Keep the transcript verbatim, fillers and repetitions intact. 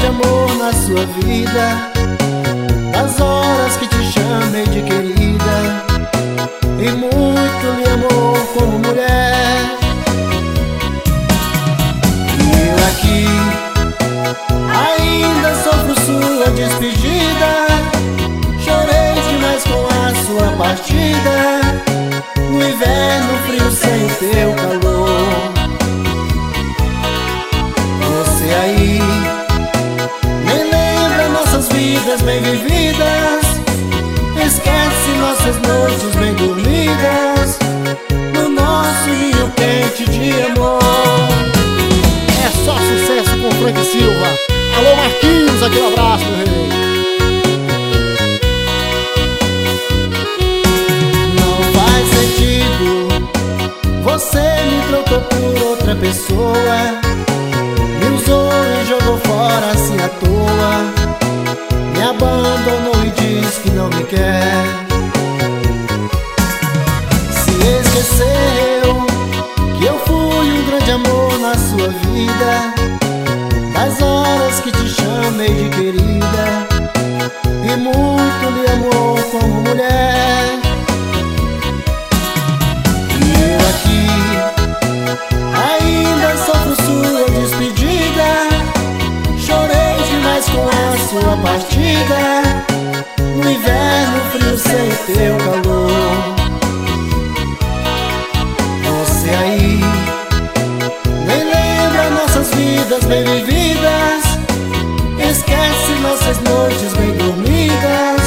amor na sua vida, das horas que te chamei de querida, e muito lhe amou como mulher. E eu aqui ainda sofro sua despedida, chorei demais com a sua partida, no inverno frio sem o teu calor. Você aí nem lembra nossas vidas bem vividas, esquece nossas noites bem dormidas, no nosso ninho quente de amor. É só sucesso com Frank Silva. Alô Marquinhos, aquele abraço, meu rei. Não faz sentido, você me trocou por outra pessoa, me usou e jogou fora assim à toa, me abandonou e diz que não me quer. Se esqueceu que eu fui um grande amor na sua vida, das horas que te chamei de querida, e muito lhe amou como mulher. E eu aqui ainda sofro sua despedida, chorei demais com a sua partida, no inverno frio sem o teu calor. Você aí nem lembra nossas vidas bem vividas, esquece nossas noites bem dormidas,